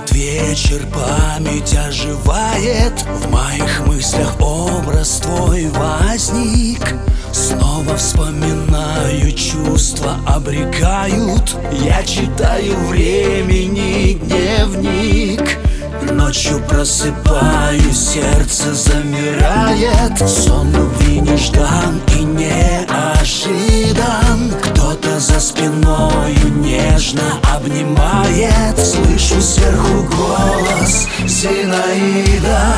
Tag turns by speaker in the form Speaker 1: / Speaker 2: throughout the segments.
Speaker 1: Этот вечер память оживает, в моих мыслях образ твой возник. Снова вспоминаю, чувства обрекают. Я читаю времени дневник. Ночью просыпаюсь, сердце замирает. Сон любви неждан и неожидан. Кто-то за спиною нежно обнимает. Слышу сверху голос Зинаида.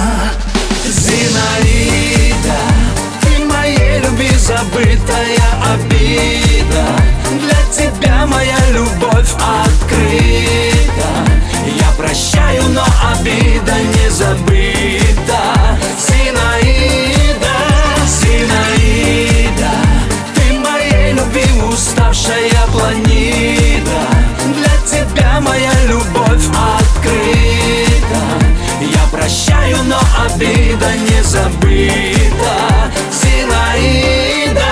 Speaker 1: Зинаида, ты моей любви забытая обида. Для тебя моя любовь открыта. Я прощаю, но обида не забыта. Зинаида, Зинаида, ты моей любви уставшая планида. Для тебя моя любовь открыта. Я прощаю, но обида не забыта. Зинаида.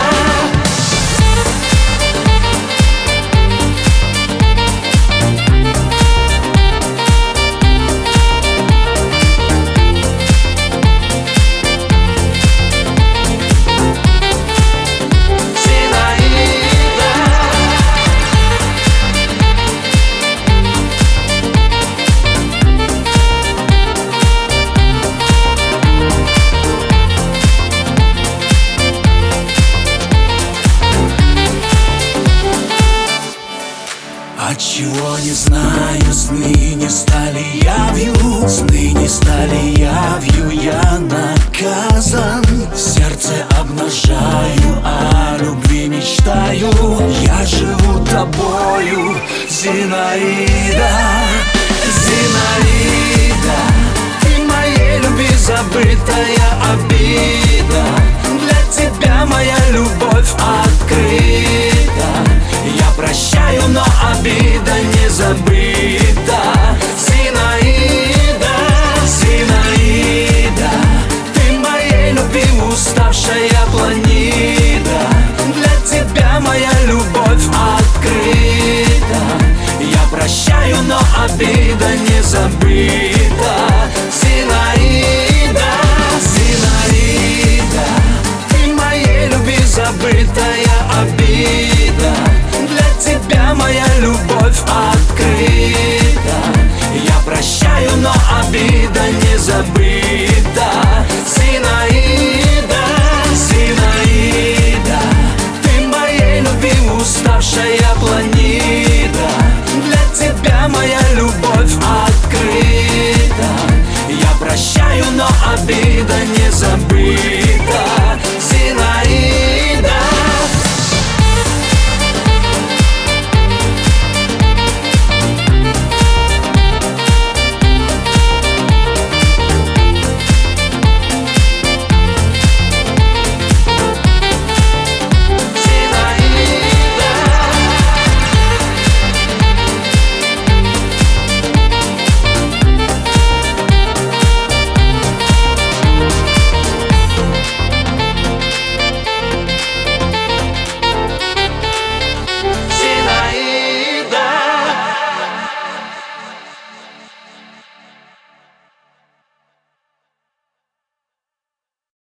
Speaker 1: Отчего не знаю, сны не стали явью. Сны не стали явью, я наказан. Сердце обнажаю, о любви мечтаю. Я живу тобою, Зинаида. Зинаида, ты моей любви забытая обида. Для тебя моя любовь открыта. Я прощаю, но обида не забыта. Зинаида, Зинаида, ты моей любви уставшая планида. Для тебя моя любовь открыта. Я прощаю, но обида не забыта. Зинаида, Зинаида, ты моей любви забытая обида. Для тебя моя любовь открыта. Я прощаю, но обида не забыта. Зинаида, Зинаида, ты моей любви уставшая планида. Для тебя моя любовь открыта. Я прощаю, но обида не забыта.